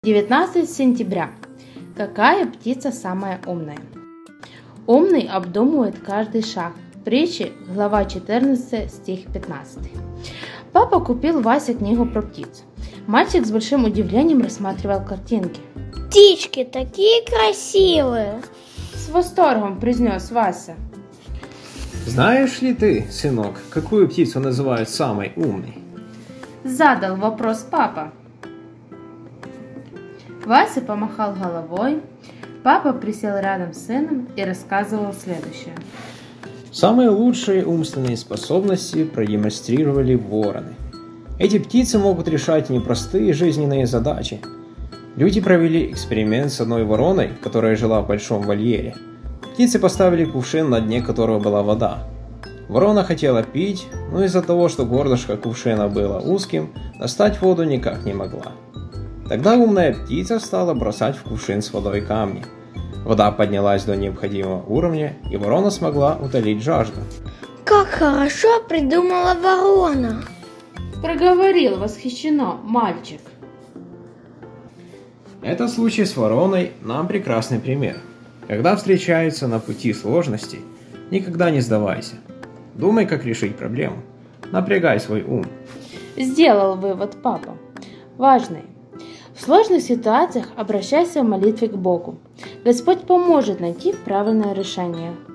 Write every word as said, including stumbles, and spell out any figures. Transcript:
девятнадцатое сентября. Какая птица самая умная? Умный обдумывает каждый шаг. Притчи, глава четырнадцатая, стих пятнадцатый. Папа купил Васе книгу про птиц. Мальчик с большим удивлением рассматривал картинки. «Птички такие красивые!» С восторгом произнес Вася. Знаешь ли ты, сынок, какую птицу называют самой умной? Задал вопрос папа. Вася помахал головой. Папа присел рядом с сыном и рассказывал следующее. Самые лучшие умственные способности продемонстрировали вороны. Эти птицы могут решать непростые жизненные задачи. Люди провели эксперимент с одной вороной, которая жила в большом вольере. Птицы поставили кувшин, на дне которого была вода. Ворона хотела пить, но из-за того, что горлышко кувшина было узким, достать воду никак не могла. Тогда умная птица стала бросать в кувшин с водой камни. Вода поднялась до необходимого уровня, и ворона смогла утолить жажду. «Как хорошо придумала ворона!» Проговорил восхищенно мальчик. Этот случай с вороной нам прекрасный пример. Когда встречаются на пути сложности, никогда не сдавайся. Думай, как решить проблему. Напрягай свой ум. Сделал вывод папа. Важный. В сложных ситуациях обращайся в молитве к Богу. Господь поможет найти правильное решение.